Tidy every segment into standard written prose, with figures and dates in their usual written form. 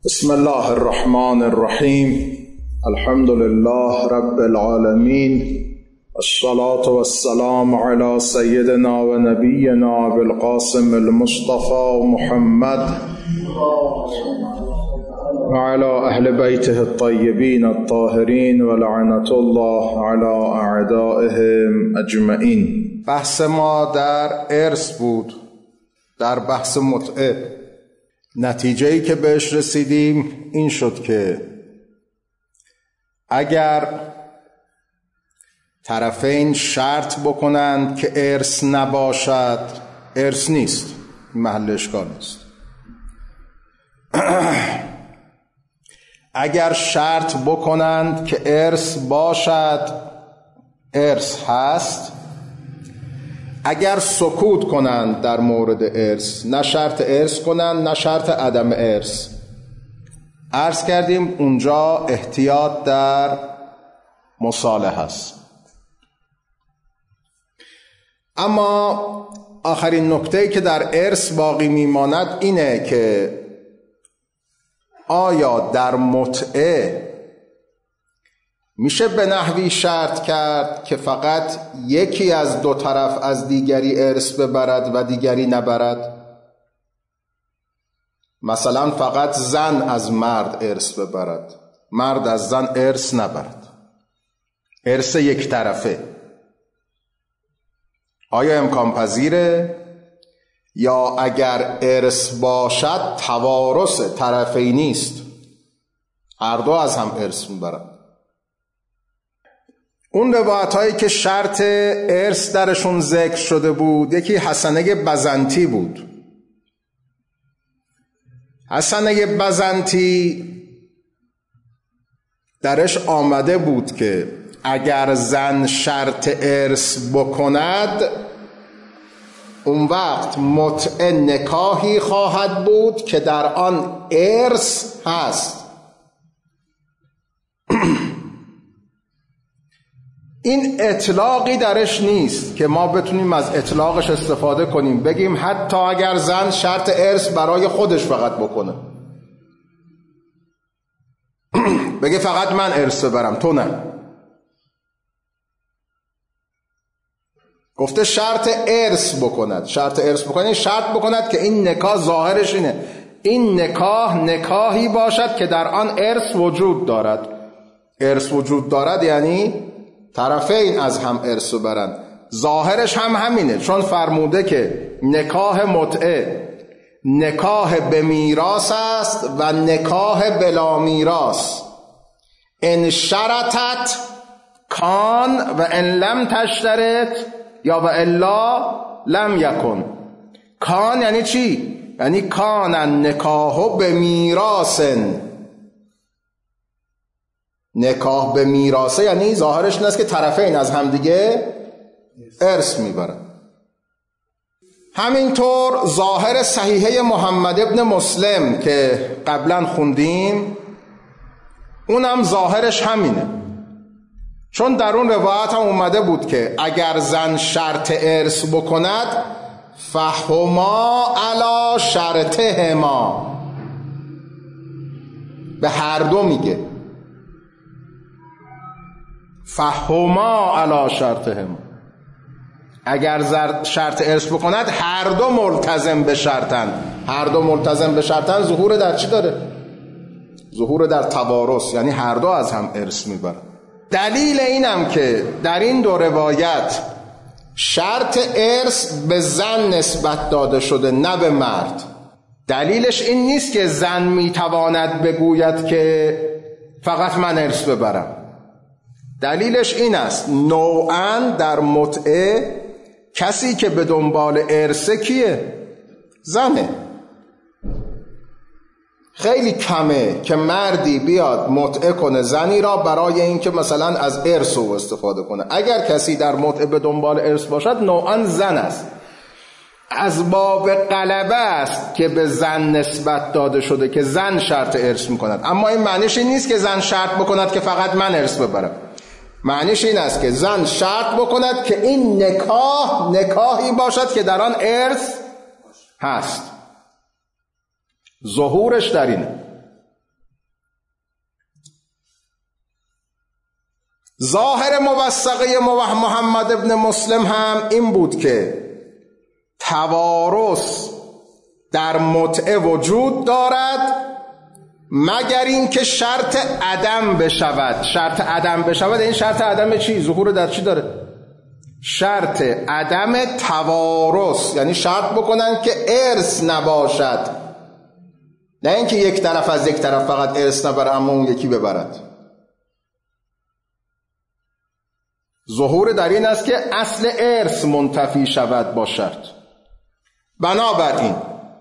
بسم الله الرحمن الرحیم. الحمد لله رب العالمین، الصلاة والسلام على سیدنا و نبینا بالقاسم المصطفى محمد وعلى اهل بیته الطیبین الطاهرین ولعنة الله على اعدائهم اجمعین. بحث ما در ارث بود، در بحث متعه. نتیجه‌ای که بهش رسیدیم این شد که اگر طرفین شرط بکنند که ارث نباشد، ارث نیست، محل اشکال نیست. اگر شرط بکنند که ارث باشد، ارث هست. اگر سکوت کنند در مورد ارث، نه شرط ارث کنند نه شرط عدم ارث، عرض کردیم اونجا احتیاط در مصالحه است. اما آخرین نکته‌ای که در ارث باقی میماند اینه که آیا در متعه میشه به نحوی شرط کرد که فقط یکی از دو طرف از دیگری ارث ببرد و دیگری نبرد؟ مثلا فقط زن از مرد ارث ببرد، مرد از زن ارث نبرد، ارث یک طرفه. آیا امکان پذیره؟ یا اگر ارث باشد توارث طرفینی است، هر دو از هم ارث میبرند؟ اون روایت هایی که شرط ارث درشون ذکر شده بود، یکی حسنه بزنطی بود. حسنه بزنطی درش آمده بود که اگر زن شرط ارث بکند، اون وقت متع نکاحی خواهد بود که در آن ارث هست. این اطلاقی درش نیست که ما بتونیم از اطلاقش استفاده کنیم، بگیم حتی اگر زن شرط ارث برای خودش فقط بکنه، بگه فقط من ارث ببرم تو نه. گفته شرط ارث بکند. شرط ارث بکند، شرط بکند که این نکاح ظاهرش اینه، این نکاح نکاحی باشد که در آن ارث وجود دارد. ارث وجود دارد یعنی طرفین از هم ارث برند. ظاهرش هم همینه، چون فرموده که نکاح متعه نکاح به میراث است و نکاح بلا میراث. ان شرطت کان و ان لم تشترط یا و الا لم یکن. کان یعنی چی؟ یعنی کان نکاح به میراث. نکاح به میراثه یعنی ظاهرش این است که طرفین از همدیگه ارث میبرن. همینطور ظاهر صحیحه محمد ابن مسلم که قبلا خوندیم، اونم ظاهرش همینه، چون در اون روایت هم اومده بود که اگر زن شرط ارث بکند فهما علی شرطهما، به هر دو میگه فهما علی شرطهما. اگر شرط ارث بکند هر دو ملتزم به شرطن. هر دو ملتزم به شرطن ظهور در چی داره؟ ظهور در توارث، یعنی هر دو از هم ارث میبرن. دلیل اینم که در این دو روایت شرط ارث به زن نسبت داده شده نه به مرد، دلیلش این نیست که زن میتواند بگوید که فقط من ارث ببرم. دلیلش این است نوعاً در متعه کسی که به دنبال ارثه کیه؟ زنه. خیلی کمه که مردی بیاد متعه کنه زنی را برای اینکه مثلا از ارث او استفاده کنه. اگر کسی در متعه به دنبال ارث باشد نوعاً زن است. از باب غلبه است که به زن نسبت داده شده که زن شرط ارث میکند. اما این معنیش این نیست که زن شرط بکند که فقط من ارث ببرم. معنیش این است که زن شرط بکند که این نکاح نکاحی باشد که در آن ارث هست. ظهورش در اینه. ظاهر موثقه محمد ابن مسلم هم این بود که توارث در متعه وجود دارد مگر این که شرط عدم بشود. شرط عدم بشود، این شرط عدم چی؟ ظهور در چی داره؟ شرط عدم توارث، یعنی شرط بکنن که ارث نباشد، نه اینکه یک طرف از یک طرف فقط ارث نبره اما اون یکی ببرد. ظهور در این است که اصل ارث منتفی شود با شرط. بنابراین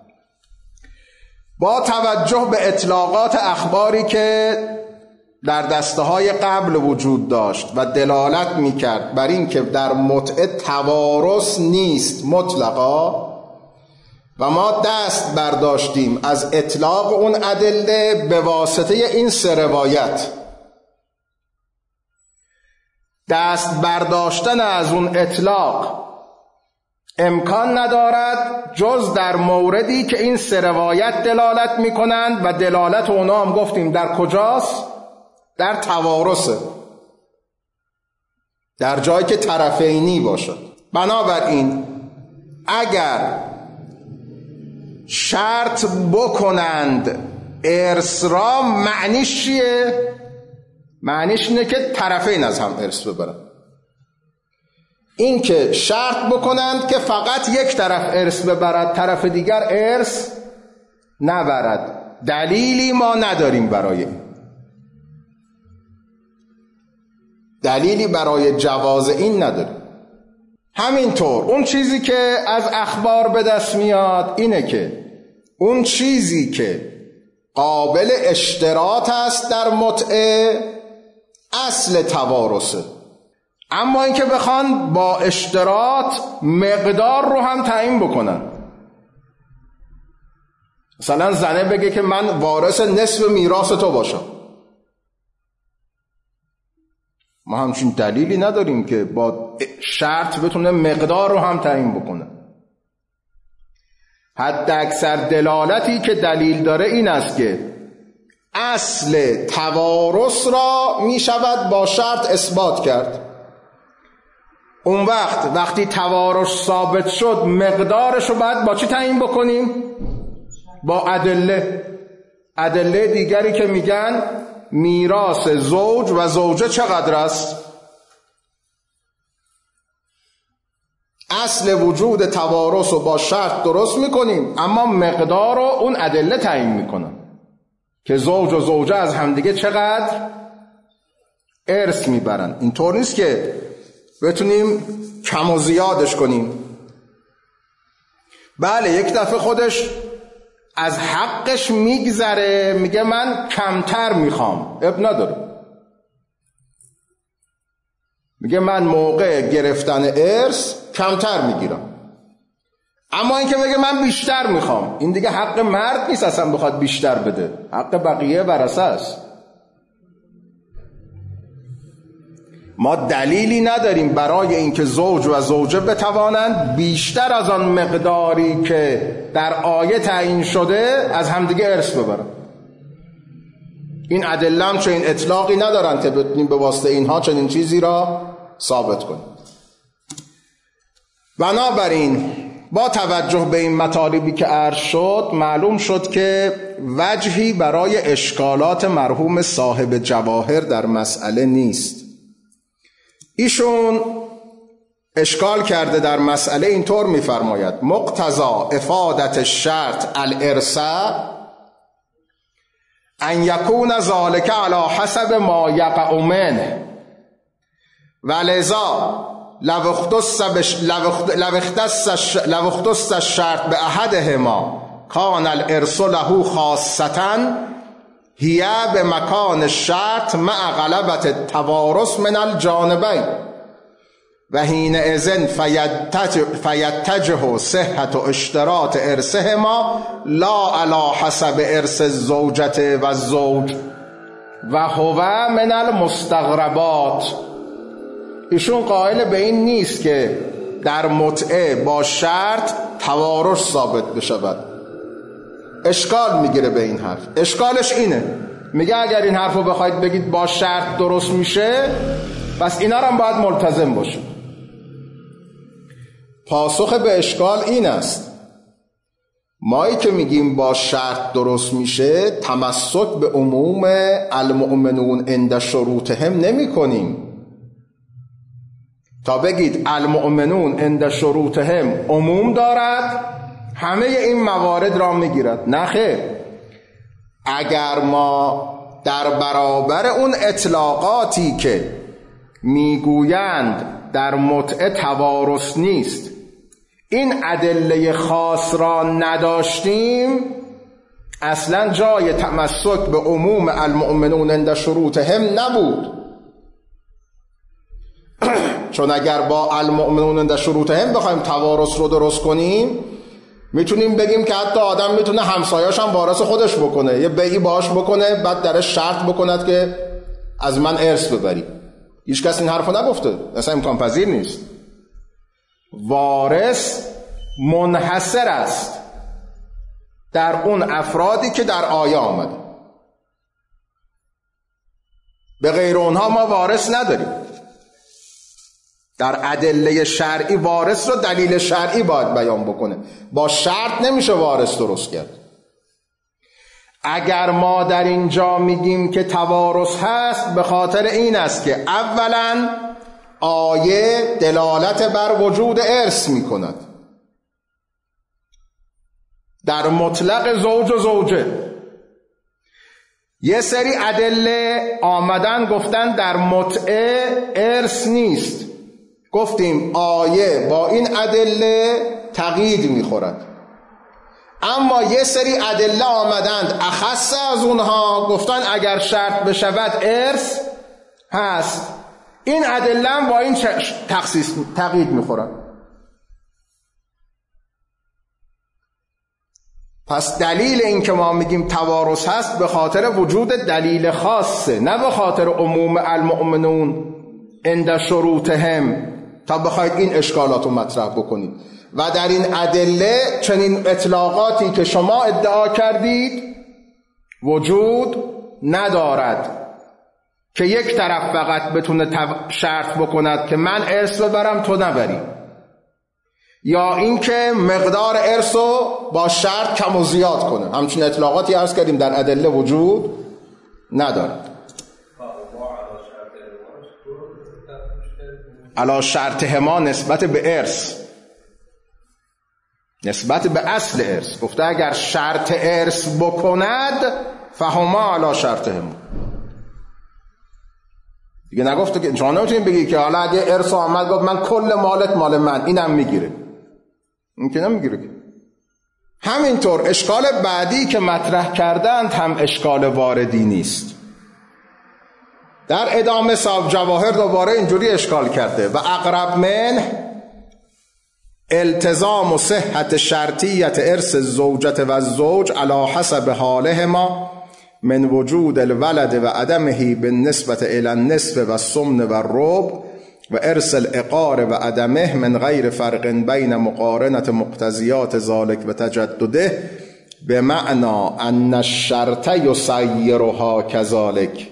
با توجه به اطلاقات اخباری که در دسته های قبل وجود داشت و دلالت میکرد بر این که در متعه توارث نیست مطلقا، و ما دست برداشتیم از اطلاق اون ادله به واسطه این سه روایت. دست برداشتن از اون اطلاق امکان ندارد جز در موردی که این سه روایت دلالت میکنند و دلالت اونا هم گفتیم در کجاست؟ در توارثه، در جایی که طرفینی باشد. بنابراین اگر شرط بکنند ارث را، معنیش چیه؟ معنیش اینه که طرفین از هم ارث ببرن. این که شرط بکنند که فقط یک طرف ارث ببرد، طرف دیگر ارث نبرد، دلیلی ما نداریم برای این. دلیلی برای جواز این نداریم. همینطور اون چیزی که از اخبار به دست میاد اینه که اون چیزی که قابل اشتراط است در متعه اصل توارثه، اما اینکه بخوان با اشتراط مقدار رو هم تعیین بکنن. مثلا زنه بگه که من وارث نصف میراث تو باشم، ما همچین دلیلی نداریم که با شرط بتونه مقدار رو هم تعیین بکنه. حتی اکثر دلالتی که دلیل داره این است که اصل توارث را می شود با شرط اثبات کرد. اون وقتی توارث ثابت شد مقدارش رو باید با چی تعیین بکنیم؟ با ادله دیگری که میگن میراث زوج و زوجه چقدر است. اصل وجود توارث رو با شرط درست میکنیم، اما مقدار رو اون ادله تعیین میکنن که زوج و زوجه از همدیگه چقدر ارث میبرن. اینطور نیست که بتونیم کم و زیادش کنیم. بله یک دفعه خودش از حقش میگذره، میگه من کمتر میخوام، اب نداره، میگه من موقع گرفتن ارث کمتر میگیرم. اما اینکه بگه من بیشتر میخوام، این دیگه حق مرد نیست اصلا بخواد بیشتر بده، حق بقیه ورثه است. ما دلیلی نداریم برای اینکه زوج و زوجه بتوانند بیشتر از آن مقداری که در آیه تعیین شده از همدیگه ارث ببرن. این ادله هم چنین اطلاقی ندارن که بتونیم به واسطه اینها چنین چیزی را ثابت کنیم. بنابراین با توجه به این مطالبی که عرض شد، معلوم شد که وجهی برای اشکالات مرحوم صاحب جواهر در مسئله نیست. ایشون اشکال کرده در مسئله، اینطور می‌فرماید مقتضا افادت الشرط الارث ان یکون ذلك علی حسب ما یقع منه، ولذا لو اختص الشرط باحدهما کان الارث له خاصة هي بمکان الشرط مع غلبة التوارث من الجانبین و حینئذ فیتجه صحة اشتراط ارثهما لا علی حسب ارث الزوجة و الزوج و هو من المستغربات. ایشون قائل به این نیست که در متعه با شرط توارث ثابت بشود. اشکال میگیره به این حرف. اشکالش اینه، میگه اگر این حرف رو بخواید بگید با شرط درست میشه، پس اینا رو هم باید ملتزم باشه. پاسخ به اشکال این است: مایی که میگیم با شرط درست میشه، تمسک به عموم المؤمنون عند شروطهم نمی کنیم. تا بگید المؤمنون عند شروطهم عموم دارد، همه این موارد را میگیرد. نه خیر. اگر ما در برابر اون اطلاقاتی که میگویند در متعه توارث نیست، این ادله خاص را نداشتیم، اصلا جای تمسک به عموم المؤمنون عند شروطهم نبود. چون اگر با المؤمنون عند شروطهم بخوایم توارث رو درست کنیم، میتونیم بگیم که حتی آدم میتونه همسایه‌اش هم وارث خودش بکنه، یه بیعی باهاش بکنه، بعد درش شرط بکند که از من ارث ببری. هیچ کس این حرفو نگفته، اصلا امکان پذیر نیست. وارث منحصر است در اون افرادی که در آیه آمده. به غیر اونها ما وارث نداریم. در ادله شرعی وارث رو دلیل شرعی باید بیان بکنه، با شرط نمیشه وارث درست کرد. اگر ما در اینجا میگیم که توارث هست، به خاطر این است که اولا آیه دلالت بر وجود ارث میکند در مطلق زوج و زوجه. یه سری ادله آمدن گفتن در متعه ارث نیست، گفتیم آیه با این ادله تقیید میخورد. اما یه سری ادله آمدند اخص از اونها، گفتن اگر شرط بشود ارث هست. این ادله هم با این تخصیص تقیید میخورن. پس دلیل این که ما میگیم توارث هست به خاطر وجود دلیل خاصه، نه به خاطر عموم المؤمنون عند شروطهم، تا بخواید این اشکالات رو مطرح بکنید. و در این ادله چنین اطلاقاتی که شما ادعا کردید وجود ندارد که یک طرف فقط بتونه شرط بکند که من ارث ببرم تو نبری، یا اینکه مقدار ارث رو با شرط کم و زیاد کنه. همچین اطلاقاتی عرض کردیم در ادله وجود ندارد. علی شرطهما نسبت به ارث، نسبت به اصل ارث گفته اگر شرط ارث بکند فهما علی شرطهما. دیگه نگفته که شما نمیتونید بگی که حالا اگه ارث آمد گفت من کل مالت مال من، اینم میگیره. این که نمیگیره. همینطور اشکال بعدی که مطرح کردند هم اشکال واردی نیست. در ادامه صاحب جواهر دوباره اینجوری اشکال کرده: و اقرب من التزام و صحت شرطیت ارث الزوجت و الزوج علی حسب حالهما من وجود الولد و عدمه بالنسبة الى النصف و الثمن و الربع و ارث العقار و عدمه من غیر فرق بین مقارنة مقتضیات ذلك و تجدده بمعنى ان الشرط یسیرها كذلك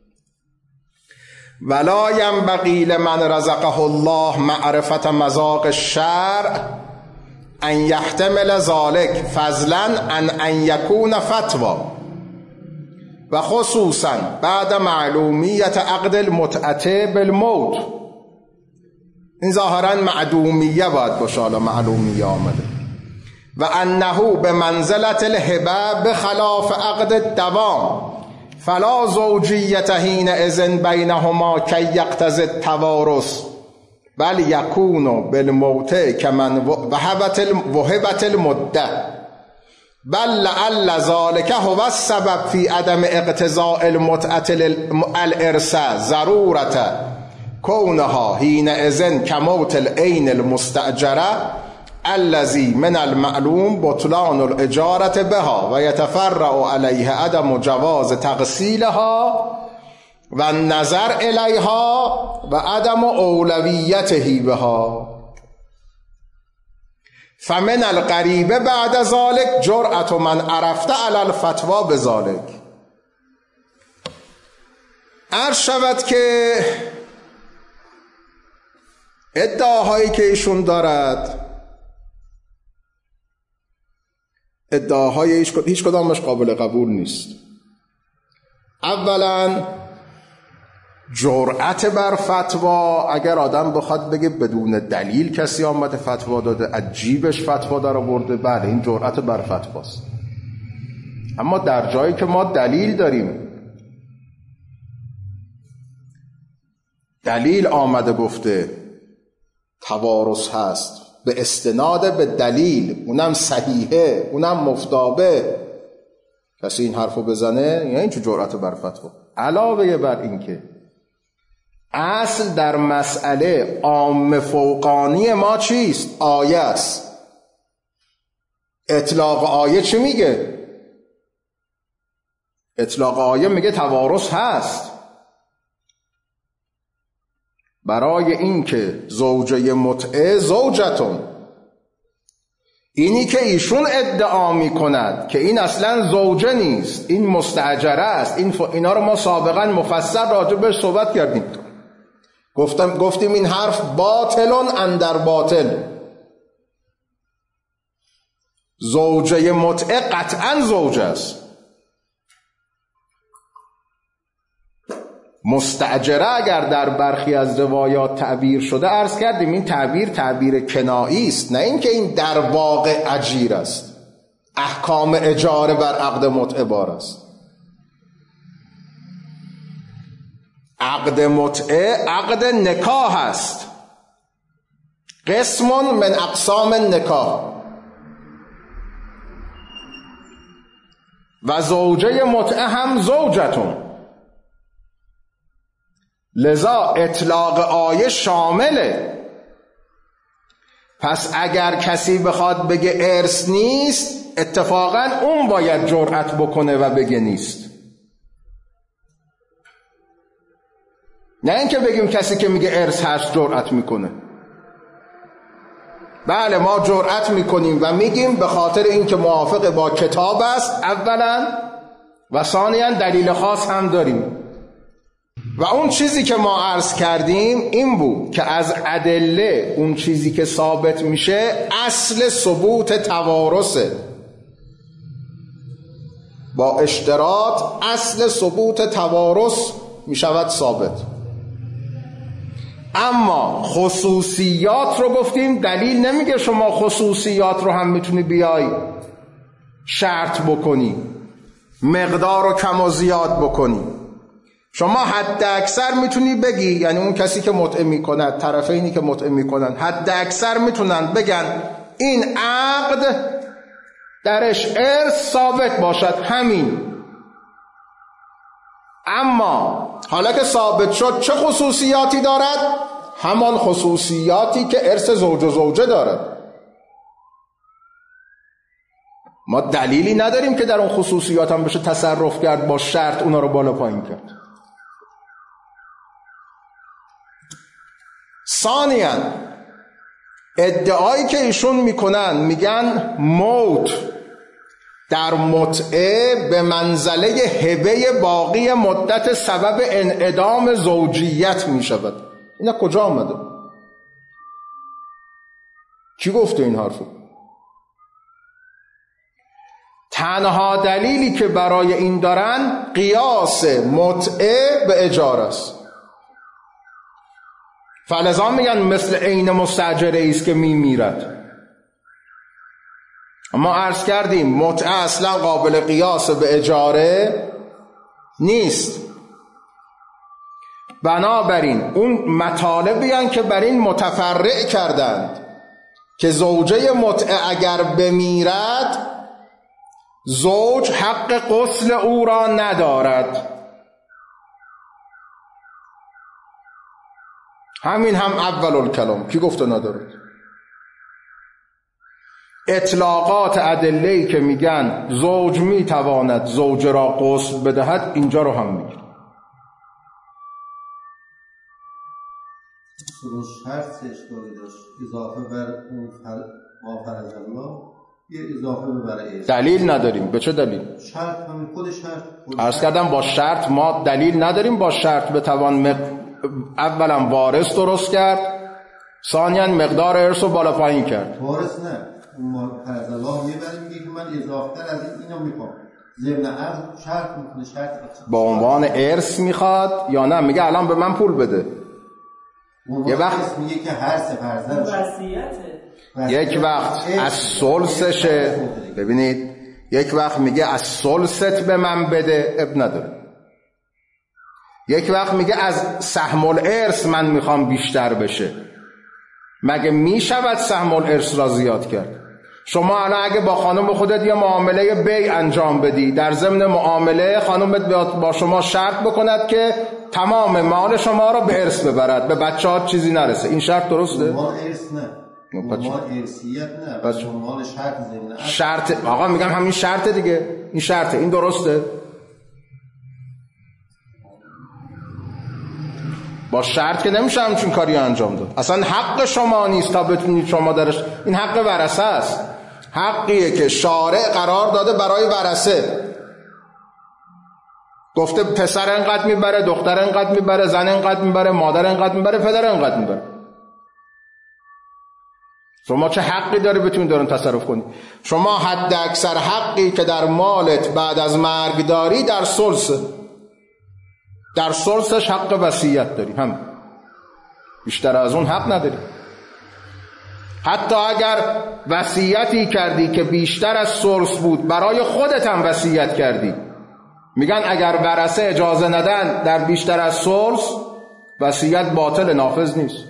ولا ينبغي لمن رزقه الله معرفة مذاق الشرع ان يحتمل ذلك فضلا عن ان يكون فتوى، و خصوصا بعد معلومیت عقد المتعه بالموت. این ظاهرا معدومیه باید باشه، حالا معلومیه آمده. و انه به منزلت الهبه بخلاف عقد الدوام فلا زوجیت حینئذ بینهما کی یقتضی التوارث بل یکون بالموت کمن وهبت المده بل لعل ذلك هو السبب في عدم اقتضاء المتعة الارث ضرورة كونها حينئذ كموت العين المستأجرة الذي من المعلوم بطلان الإجارة بها ويتفرع عليه عدم جواز تغسيلها والنظر إليها وعدم أولويته بها. فمن القریب بعد ذلك جرأت من عرفت علی الفتوى بذلك. عرض شود که ادعاهایی که ایشون دارد، ادعاهای هیچ کدامش قابل قبول نیست. اولا جرأت بر فتوا، اگر آدم بخواد بگه بدون دلیل کسی آمده فتوا داده، از جیبش فتوا در آورده، بله این جرأت بر فتواست. اما در جایی که ما دلیل داریم، دلیل آمده گفته توارث هست به استناد به دلیل، اونم صحیحه، اونم مفتابه، کسی این حرفو بزنه یعنی چه جرأت بر فتوا. علاوه بر این که اصل در مسئله عام فوقانی ما چیست؟ آیه است. اطلاق آیه چی میگه؟ اطلاق آیه میگه توارث هست. برای این که زوجه متعه زوجتون، اینی که ایشون ادعا میکند که این اصلا زوجه نیست، این مستاجره است، اینا رو ما سابقا مفصل راجع بهش صحبت کردیم، گفتیم این حرف باطلون اندر باطل. زوجه متعه قطعا زوجه است. مستاجره اگر در برخی از روایات تعبیر شده، عرض کردیم این تعبیر کنایی است، نه اینکه این در واقع اجیر است. احکام اجاره بر عقد متعه بار است. عقد متعه عقد نکاح است، قسم من اقسام نکاح. و زوجه متعه هم زوجتون، لذا اطلاق آیه شامله. پس اگر کسی بخواد بگه ارث نیست، اتفاقا اون باید جرأت بکنه و بگه نیست، نه اینکه بگیم کسی که میگه ارث هست جرأت میکنه. بله ما جرأت میکنیم و میگیم به خاطر اینکه موافق با کتاب است اولا، و ثانیا دلیل خاص هم داریم. و اون چیزی که ما عرض کردیم این بود که از ادله اون چیزی که ثابت میشه اصل ثبوت توارثه، با اشتراط اصل ثبوت توارث میشود ثابت. اما خصوصیات رو گفتیم دلیل نمیگه شما خصوصیات رو هم میتونی بیای شرط بکنی، مقدار رو کم و زیاد بکنی. شما حد اکثر میتونی بگی، یعنی اون کسی که متعه میکند، طرفینی که متعه میکنن، حد اکثر میتونن بگن این عقد درش ارث ثابت باشد، همین. اما حالا که ثابت شد چه خصوصیاتی دارد؟ همان خصوصیاتی که ارث زوج و زوجه دارد. ما دلیلی نداریم که در اون خصوصیات هم بشه تصرف کرد با شرط اونا رو بالا پایین کرد. ثانیاً ادعایی که ایشون میکنن، میگن موت در متعه به منزله هبه باقی مدت سبب انعدام زوجیت میشود. اینا کجا آمده؟ کی گفته این حرفو؟ تنها دلیلی که برای این دارن قیاس متعه به اجاره است. فلذا میگن مثل عین مستاجره است که میمیرد. اما عرض کردیم متعه اصلا قابل قیاس به اجاره نیست. بنابراین اون مطالبی هستند که بر این متفرع کردند که زوجه متعه اگر بمیرد زوج حق غسل او را ندارد. همین هم اول الکلام. کی گفته ندارد؟ اطلاقات ادله‌ای که میگن زوج میتواند زوج را غسل بدهد اینجا رو هم میگن. هر سه اشکالی داشت، اضافه بر اون ما فرض الله یه اضافه ببره. دلیل نداریم. به چه دلیل؟ شرط همین خود شرط. عرض کردم با شرط ما دلیل نداریم. با شرط بتوان اولا وارث درست کرد، ثانیاً مقدار ارث رو بالا پایین کرد. وارث نه، اون فرض الله میبریم میگه من اضافتر از اینو میخوام، ضمن عرض شرط میکنه، شرط با عنوان ارث میخواد یا نه میگه الان به من پول بده. یه وقت میگه که هر سه فرزند وصیته، یک وقت از ثلثشه، ببینید یک وقت میگه از ثلثت به من بده، اب نداره. یک وقت میگه از سهم الارث من میخوام بیشتر بشه. مگه میشود سهم الارث را زیاد کرد؟ شما الان اگه با خانم خودت یه معامله بیع انجام بدی، در ضمن معامله خانمت با شما شرط بکند که تمام مال شما را به ارث ببرد، به بچه‌ها چیزی نرسه، این شرط درسته؟ مال ارث نه، مال ارثیت نه، مال شرط ضمن شرط. آقا میگم همین شرط دیگه، این شرطه، این درسته؟ با شرط که نمیشه همچین کاری انجام داد. اصلا حق شما نیست تا بتونید شما درش، این حق ورثه است، حقیه که شارع قرار داده برای ورثه. گفته پسر انقدر میبره، دختر انقدر میبره، زن انقدر میبره، مادر انقدر میبره، پدر انقدر میبره. شما چه حقی داری بتونید دارن تصرف کنید؟ شما حد اکثر حقی که در مالت بعد از مرگ داری در ثلث، در ثلثش حق وصیت داری، هم بیشتر از اون حق نداری. حتی اگر وصیتی کردی که بیشتر از ثلث بود، برای خودت هم وصیت کردی، میگن اگر ورثه اجازه ندن در بیشتر از ثلث، وصیت باطل، نافذ نیست.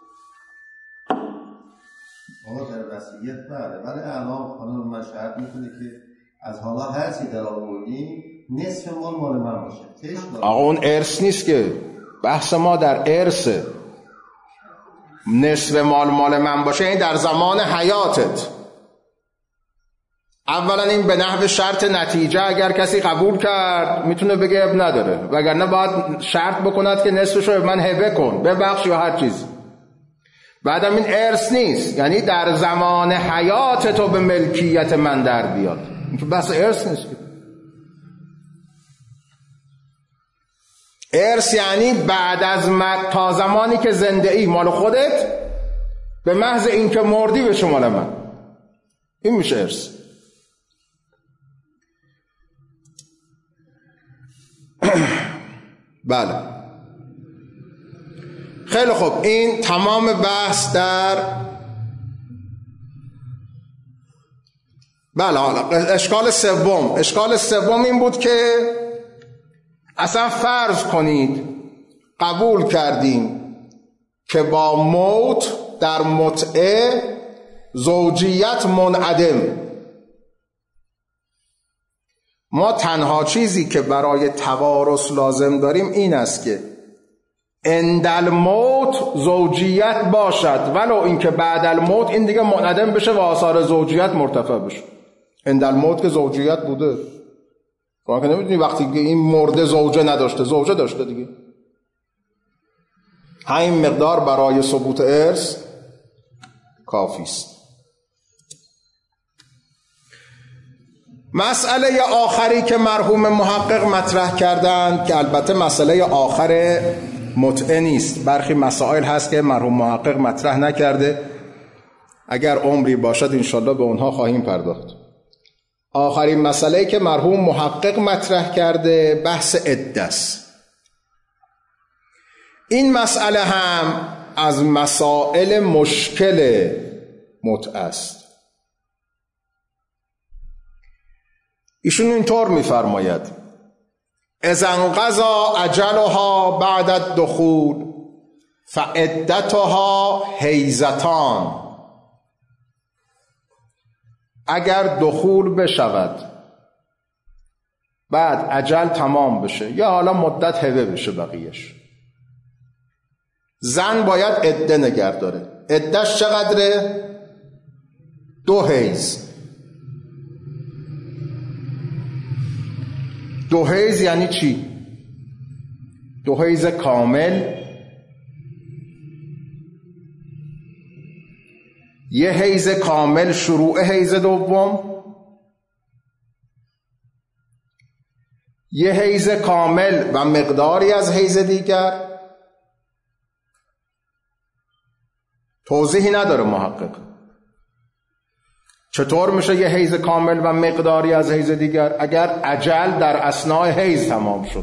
آقا در وصیت بله، ولی الان خانم من شرط میکنه که از حالا هر چی در آوردیم نصف مال من باشه. آقا اون ارث نیست که، بحث ما در ارثه. نصف مال من باشه این در زمان حیاتت. اولا این به نحو شرط نتیجه، اگر کسی قبول کرد میتونه بگه اب نداره، وگرنه باید شرط بکند که نصفشو به من هبه کن، ببخش یا هر چیز. بعدم این ارث نیست، یعنی در زمان حیات تو به ملکیت من در بیاد، این که بس ارث نیست. ارث یعنی بعد از تا زمانی که زنده ای مال خودت، به محض این که مردی به شمال من، این میشه ارث. بله خیلی خوب، این تمام بحث در بله. حالا اشکال سوم این بود که اصلا فرض کنید قبول کردیم که با موت در متعه زوجیت منعدم، ما تنها چیزی که برای توارث لازم داریم این است که عند الموت زوجیت باشد، ولو اینکه بعد الموت این دیگه منعدم بشه و آثار زوجیت مرتفع بشه. عند الموت که زوجیت بوده، شما که نمیدونی وقتی که این مرده زوجه نداشته، زوجه داشته دیگه. همین مقدار برای ثبوت ارث کافی است. مسئله آخری که مرحوم محقق مطرح کردند، که البته مسئله آخر متعه نیست، برخی مسائل هست که مرحوم محقق مطرح نکرده، اگر عمری باشد انشالله به اونها خواهیم پرداخت. آخرین مسئله که مرحوم محقق مطرح کرده بحث عده است. این مسئله هم از مسائل مشکل متعه است. ایشون اینطور می‌فرماید: اذا انقضى اجلها بعد الدخول فعدتها حیضتان. اگر دخول بشود بعد اجل تمام بشه یا حالا مدت هبه بشه بقیهش، زن باید عده نگه داره. عدهش چقدره؟ 2 حیض. 2 حیض یعنی چی؟ 2 حیض کامل، 1 حیض کامل شروع حیض دوم، 1 حیض کامل و مقداری از حیض دیگر، توضیحی نداره محقق. چطور میشه یه حیض کامل و مقداری از حیض دیگر اگر اجل در اثناء حیض تمام شد؟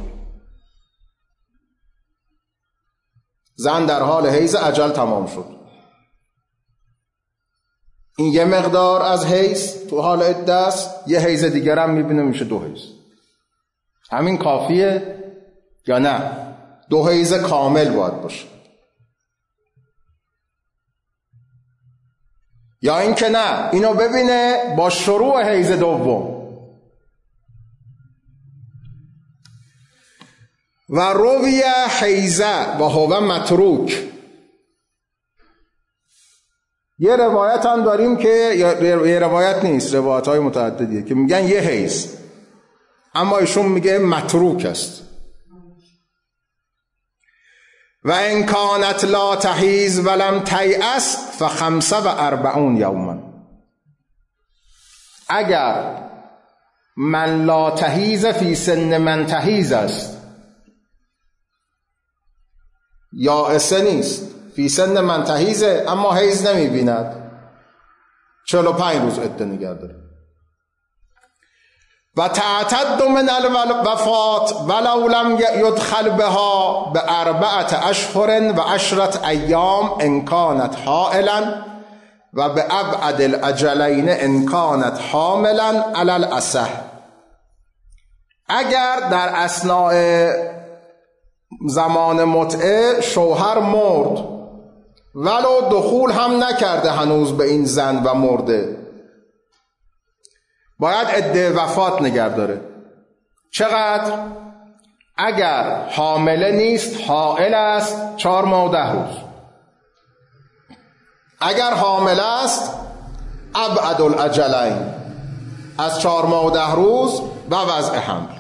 زن در حال حیض اجل تمام شد، این یه مقدار از حیض تو حال عده است، یه حیض دیگر هم میبینه میشه 2 حیض. همین کافیه یا نه 2 حیض کامل باید باشه؟ یا این که نه اینو ببینه با شروع حیض دوم و روی حیضه و هو متروک. یه روایت هم داریم که یه روایت نیست، روایت های متعددیه که میگن یه حیض، اما ایشون میگه متروک است. و ان کانت لا تحیض ولم تیأس ف45 یوما. اگر من لا تحیض فی سن من تحیض است، یائسه نیست، فی سن من تحیضه اما حیض نمیبیند، 45 روز عده نگه داره. و تعتد من الوفات ولو لم يدخل بها ب4 اشهر و 10 ایام ان کانت حائلا و بابعد الاجلین ان کانت حاملا علی الاصح. اگر در اثناء زمان متعه شوهر مرد ولو دخول هم نکرده هنوز به این زن و مرده، باید عده وفات نگه داره. چقدر؟ اگر حامله نیست، حائل است، 4 ماه و 10 روز. اگر حامله است ابعد الاجلین، از 4 ماه و 10 روز و وضع حمل.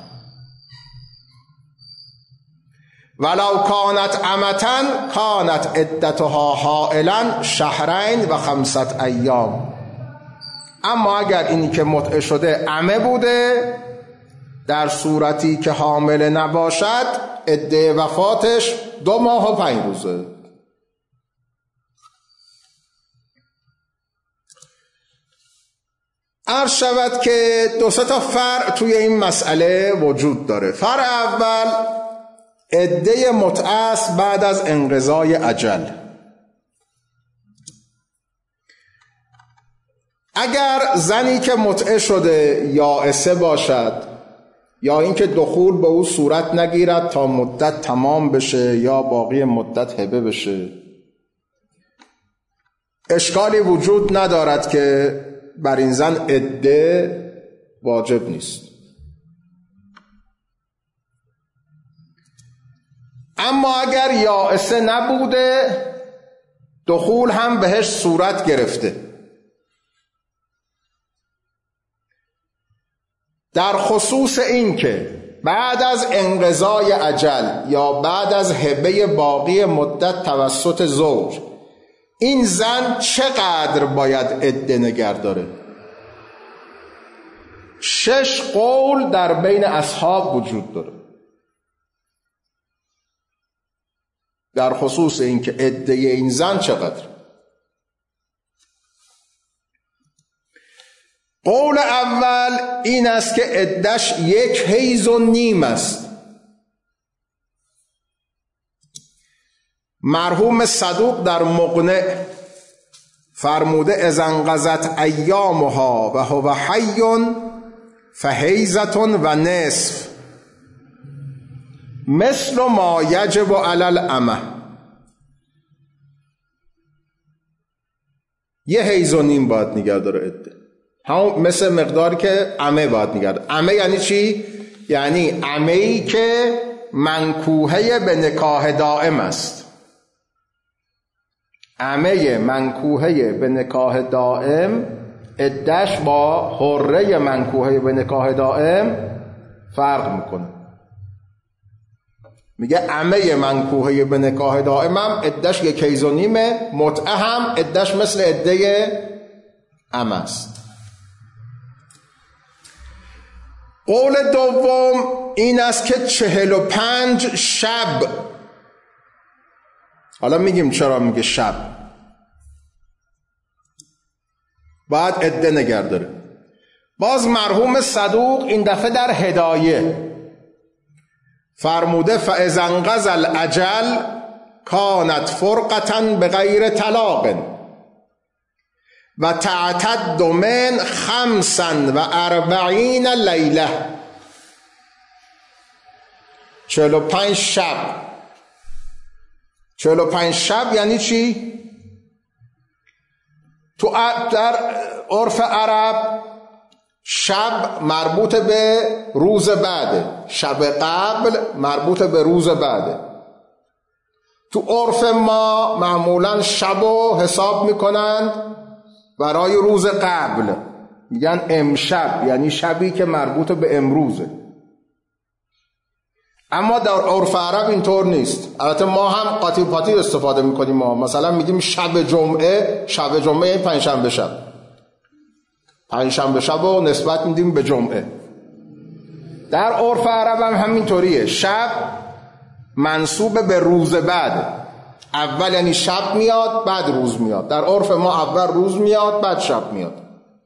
ولو کانت امتن کانت عدتها حائلا 2 شهرین و 5 ایام. اما اگر اینی که متعه شده امه بوده، در صورتی که حامل نباشد عده وفاتش 2 ماه و 5 روزه. عرض شود که 2-3 تا فرع توی این مسئله وجود داره. فرع اول عده متعه است بعد از انقضای اجل. اگر زنی که متعه شده یائسه باشد یا اینکه دخول به او صورت نگیرد تا مدت تمام بشه یا باقی مدت هبه بشه، اشکالی وجود ندارد که بر این زن عده واجب نیست. اما اگر یائسه نبوده، دخول هم بهش صورت گرفته، در خصوص این که بعد از انقضای اجل یا بعد از هبه باقی مدت توسط زوج این زن چقدر باید عده نگه داره؟ 6 قول در بین اصحاب وجود داره در خصوص این که عده این زن چقدر. قول اول این است که عدش 1 حیض و نیم است. مرحوم صدوق در مقنع فرموده اذا انقضت ایامها و هو حی فحیضة و نصف مثل ما یجب علی الامه. 1 حیض و نیم باید نگه داره عده، همون مثل مقداری که عمه باید نگه داره. عمه یعنی چی؟ یعنی عمه‌ای که منکوحه به نکاح دائم است. عمه منکوحه به نکاح دائم عده‌اش با حره منکوحه به نکاح دائم فرق میکنه. میگه عمه منکوحه به نکاح دائم هم عده‌اش 1 حیض و نیمه، متعه هم عده‌اش مثل عده عمه است. قول دوم این است که 45 شب. حالا میگیم چرا میگه شب. باید عده نگه داره. باز مرحوم صدوق این دفعه در هدایه فرموده فاذا انقضى الاجل کانت فرقة بغیر طلاق و تعتد من 45 لیله. 45 شب. 45 شب یعنی چی؟ تو در عرف عرب شب مربوط به روز بعده، شب قبل مربوط به روز بعده. تو عرف ما معمولا شب رو حساب میکنند برای روز قبل، میگن امشب، یعنی شبی که مربوط به امروزه. اما در عرف عرب اینطور نیست. البته ما هم قاطی پاتی استفاده میکنیم. ما مثلا میگیم شب جمعه، شب جمعه یعنی پنجشنبه شب، پنجشنبه شب رو نسبت میدیم به جمعه. در عرف عرب هم همینطوریه، شب منسوب به روز بعد. اول یعنی شب میاد بعد روز میاد. در عرف ما اول روز میاد بعد شب میاد.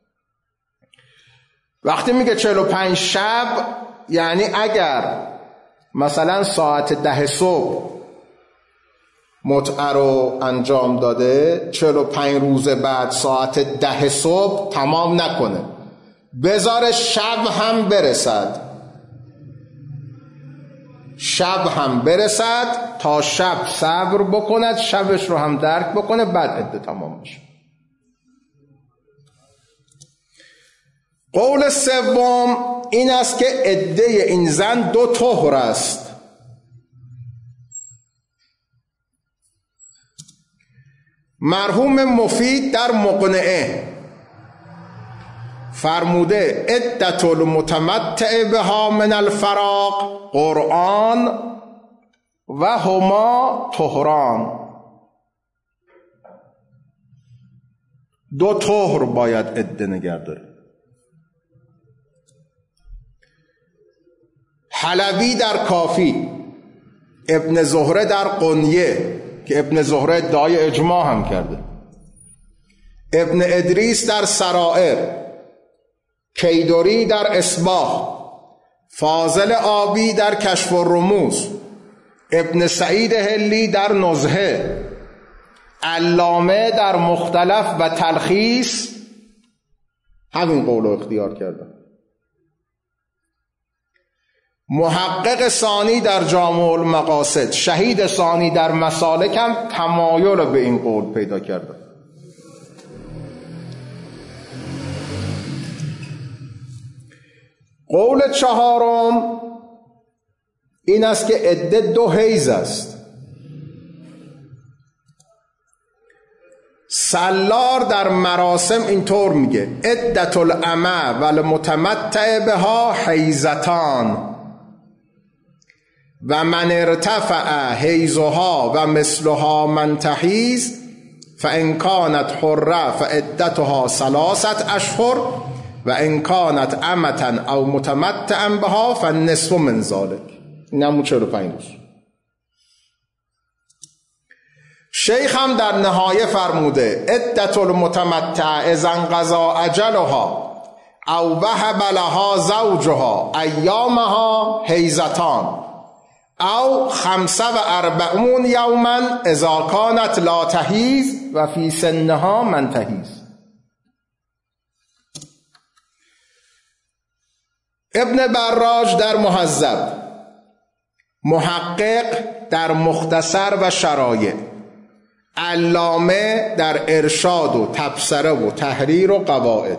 وقتی میگه 45 شب یعنی اگر مثلا ساعت 10 صبح متعه رو انجام داده، 45 روز بعد ساعت 10 صبح تمام نکنه، بذاره شب هم برسد، شب هم برسد، تا شب صبر بکند، شبش رو هم درک بکنه، بعد عده تمام بشه. قول سوم این است که عده این زن 2 طهر است. مرحوم مفید در مقنعه فرموده عدت المتمتع بها من الفراق قرآن و هما طهران. 2 طهر باید عده نگه داره. حلبی در کافی، ابن زهره در قنیه که ابن زهره ادعای اجماع هم کرده، ابن ادریس در سرائر، کیدوری در اصباح، فاضل آبی در کشف الرموز، ابن سعید هلی در نزهه، علامه در مختلف و تلخیص همین قول رو اختیار کرده. محقق ثانی در جامع المقاصد، شهید ثانی در مسالک هم تمایل به این قول پیدا کرده. قول چهارم این است که عده 2 حیض است. سلار در مراسم اینطور میگه عدت الامه و المتمتع بها حیضتان و من ارتفع حیضها و مثلها من تحیض فان کانت حره فعدتها 3 اشهر و ان کانت امة او متمتعا بها فالنصف من ذلك. اینم 45 روز. شیخ هم در نهایه فرموده عدت المتمتع اذا انقضى اجلها او وهب لها زوجها ایامها حیضتان او 45 یوما اذا کانت لا تحیض و فی سنها من تحیض. ابن براج در مهذب، محقق در مختصر و شرایع، علامه در ارشاد و تبصره و تحریر و قواعد،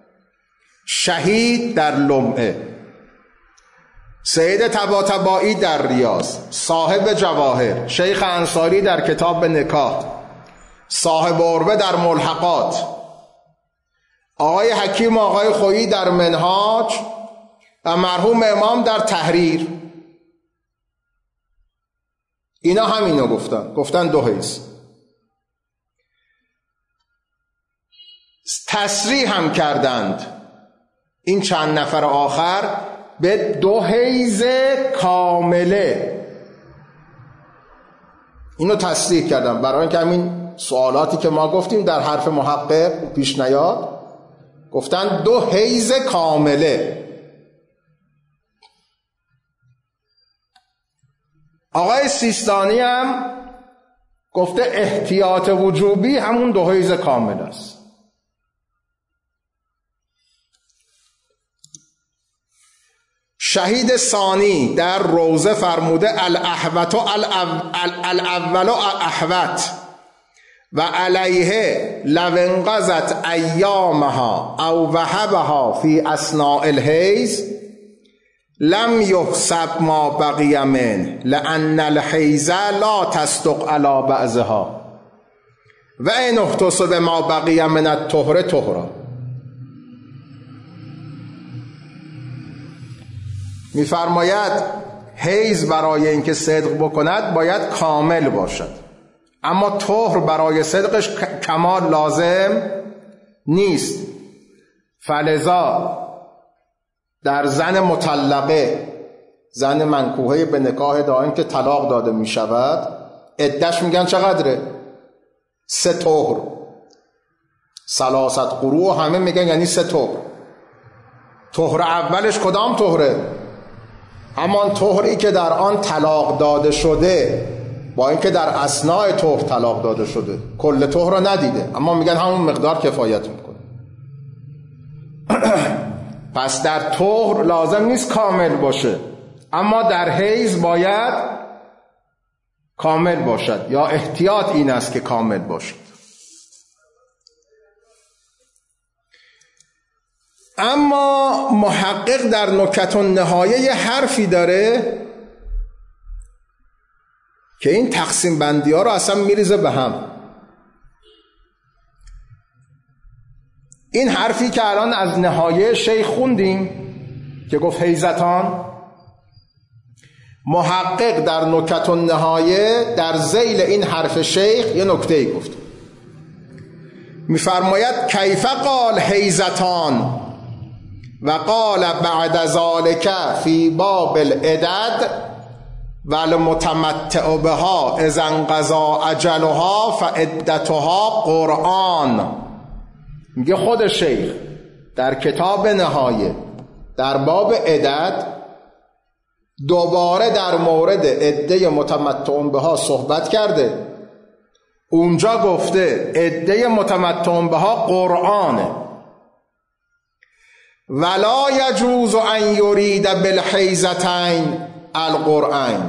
شهید در لمعه، سید طباطبایی در ریاض، صاحب جواهر، شیخ انصاری در کتاب نکاح، صاحب عروه در ملحقات، آقای حکیم آقای خویی در منهاج و مرحوم امام در تحریر، اینا همینو گفتن 2 حیض. تصریح هم کردند این چند نفر آخر به 2 حیض کامله. اینو تصریح کردم برای اینکه همین سوالاتی که ما گفتیم در حرف محقق پیش نیاد. گفتن 2 حیض کامله. آقای سیستانی هم گفته احتیاط وجوبی همون 2 حیض کامل است. شهید ثانی در روضه فرموده الاحوت الاول احوت و علیه لو انقضت ایامها او وهبها فی اثناء الحیض لم یحسب ما بقی منه لان الحیض لا تصدق علی بعضها و ان احتسب ما بقی من الطهر طهرا. میفرماید حیض برای اینکه صدق بکند باید کامل باشد، اما طهر برای صدقش کمال لازم نیست. فلذا در زن مطلقه، زن منکوحه به نکاح دائم که طلاق داده می شود، عدش میگن چقدره؟ 3 طهر. 3 قروء همه میگن یعنی 3 طهر. طهر اولش کدام طهره؟ همان طهری که در آن طلاق داده شده، با اینکه در اثناء طهر طلاق داده شده، کل طهر رو ندیده، اما میگن همون مقدار کفایت میکنه. پس در طهر لازم نیست کامل باشه، اما در حیض باید کامل باشد، یا احتیاط این است که کامل باشد. اما محقق در نکت النهایه یه حرفی داره که این تقسیم بندی ها رو اصلا میریزه به هم. این حرفی که الان از نهایه شیخ خوندیم که گفت حیزتان، محقق در نکت النهایه در ذیل این حرف شیخ یه نکته گفت. میفرماید کیف قال حیزتان و قال بعد ذالک فی باب العدد والمتمتع بها اذا انقضا اجلها فعدتها قرآن. میگه خود شیخ در کتاب نهایه در باب عدد دوباره در مورد عده متمتع بها صحبت کرده. اونجا گفته عده متمتع بها قرآنه. ولا یجوز ان یرید بالحیزتین القرآن.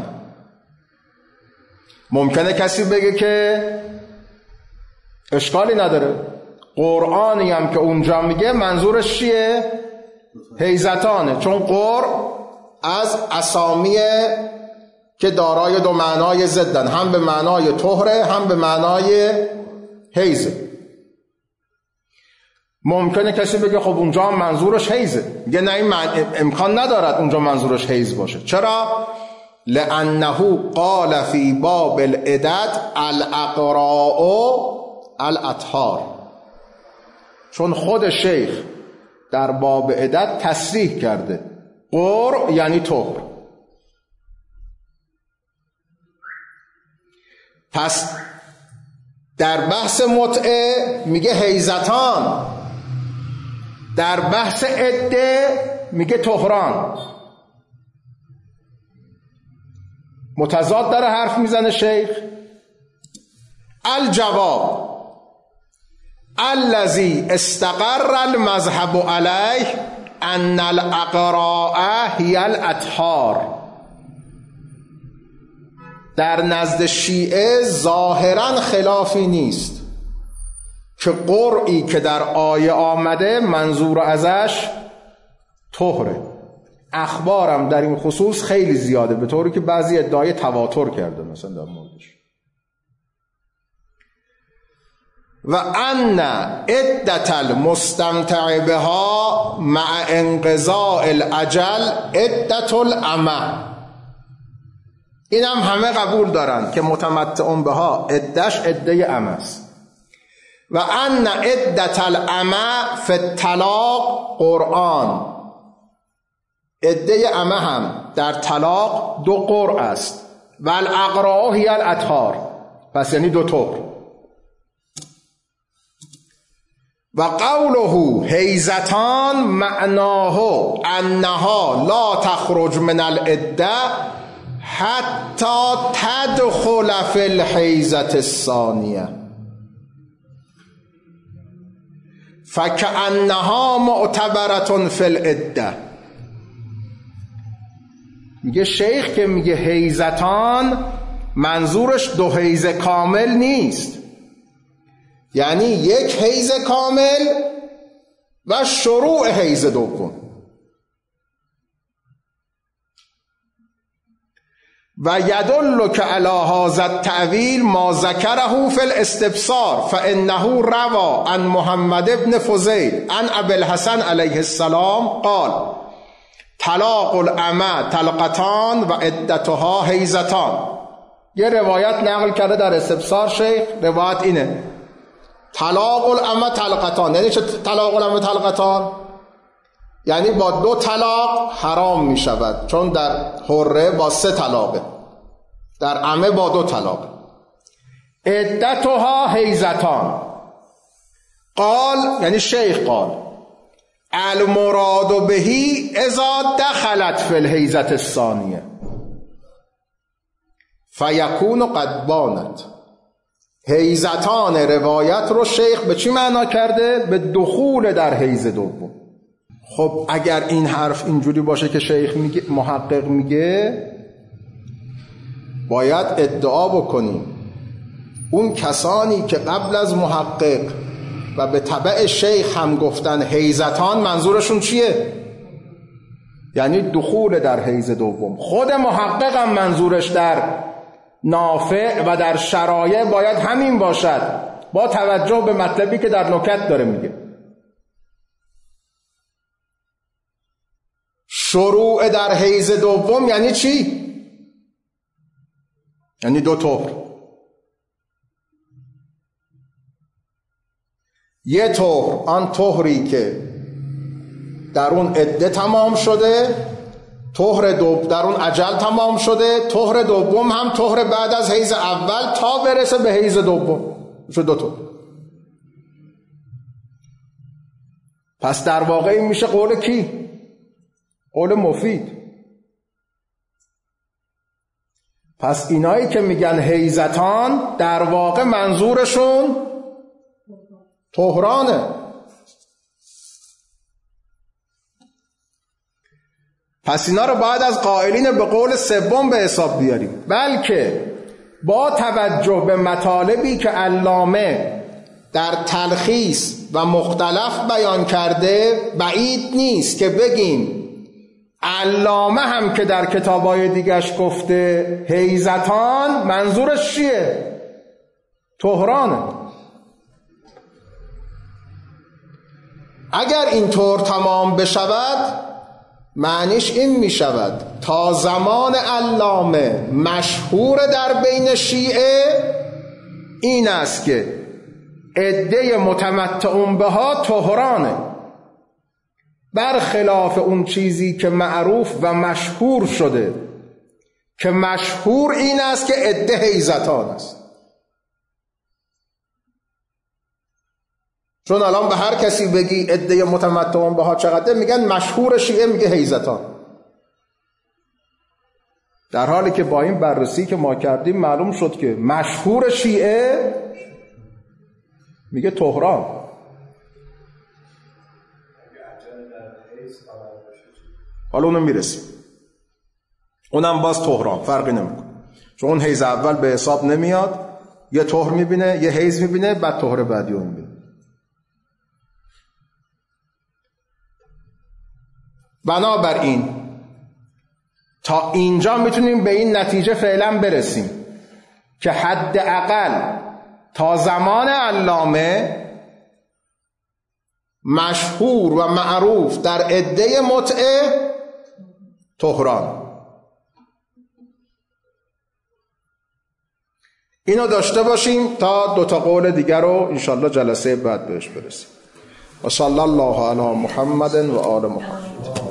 ممکنه کسی بگه که اشکالی نداره، قرآنی هم که اونجا میگه منظورش چیه؟ حیزتانه، چون قر از اسامی که دارای 2 معنای ضدن، هم به معنای طهره هم به معنای حیزه. ممکنه کسی بگه خب اونجا منظورش حیزه، میگه نه، این امکان ندارد اونجا منظورش حیز باشه. چرا؟ لانه قال فی باب العدد الاقراء الاطهار. چون خود شیخ در باب عدد تصریح کرده قر یعنی طهر. پس در بحث متعه میگه حیزتان، در بحث عده میگه طهران. متضاد داره حرف میزنه شیخ. الجواب الذی استقر المذهب علیه ان الاقراء هی الاطهار. در نزد شیعه ظاهرا خلافی نیست که قرئی که در آیه آمده منظور ازش طهره. اخبارم در این خصوص خیلی زیاده، به طوری که بعضی ادعای تواتر کرده مثلا در موردش. و ان عدت المستمتع بها مع انقضاء الاجل عدت الامه. این هم همه قبول دارن که متمتع بها عدش عده امه است. و ان عدت الامه فی الطلاق قرآن. عده امه هم در طلاق 2 قرء است. و الاقراء هی الاطهار، پس یعنی 2 طهر. و قوله حیزتان معناه انها لا تخرج من العده حتی تدخل فی الحیزة الثانیه فکأنها معتبرة فی العده. میگه شیخ که میگه حیزتان منظورش 2 حیز کامل نیست، یعنی 1 حیز کامل و شروع حیز دوم. و یدلک علی هذا التأویل ما ذکره فی الاستبصار فانه روى عن محمد بن فضیل عن ابی الحسن علیه السلام قال طلاق الامه طلقتان و عدتها حیزتان. یه روایت نقل کرده در استبصار شیخ، روایت اینه طلاق الامه طلقتان. یعنی چه طلاق الامه طلقتان؟ یعنی با 2 طلاق حرام می شود، چون در حره با 3 طلاقه، در امه با 2 طلاقه. عدتها حیزتان. قال یعنی شیخ قال المراد بهی اذا دخلت فی الحیزة الثانیه فیکون قد بانت. حیزتان روایت رو شیخ به چی معنا کرده؟ به دخول در حیز دوم. خب اگر این حرف اینجوری باشه که شیخ میگه، محقق میگه، باید ادعا بکنیم اون کسانی که قبل از محقق و به تبع شیخ هم گفتن حیزتان منظورشون چیه؟ یعنی دخول در حیز دوم. خود محقق هم منظورش در نافع و در شرایع باید همین باشد، با توجه به مطلبی که در نکت داره میگه. شروع در حیز دوم یعنی چی؟ یعنی 2 طهر. یه طهر آن طهری که در اون عده تمام شده، طهر در اون اجل تمام شده، طهر دوم هم طهر بعد از حیز اول تا برسه به حیز دوم، شد 2 طهر. پس در واقع این میشه قول کی؟ قول مفید. پس اینایی که میگن حیزتان در واقع منظورشون طهرانه. پس اینا رو باید از قائلین به قول سوم به حساب بیاریم. بلکه با توجه به مطالبی که علامه در تلخیص و مختلف بیان کرده، بعید نیست که بگیم علامه هم که در کتابای دیگش گفته حیزتان منظورش چیه؟ طهرانه. اگر اینطور تمام بشود معنیش این می شود تا زمان علامه مشهور در بین شیعه این است که عده متمتعون بها طهرانه، برخلاف اون چیزی که معروف و مشهور شده که مشهور این است که عده حیزتان است. چون الان به هر کسی بگی عده متمتعون بها چقدر، میگن مشهور شیعه میگه حیزتان، در حالی که با این بررسی که ما کردیم معلوم شد که مشهور شیعه میگه طهران. حالا اونم میرسیم، اونم باز طهران، فرقی نمیکنه، چون اون حیز اول به حساب نمیاد، یه طهر میبینه، یه حیز میبینه، بعد طهر بعدی رو میبینه. بنابراین تا اینجا میتونیم به این نتیجه فعلا برسیم که حداقل تا زمان علامه مشهور و معروف در عده متعه طهران. اینو داشته باشیم تا 2 قول دیگر رو انشالله جلسه بعد بهش برسیم. و صلی الله علی محمد و آل محمد.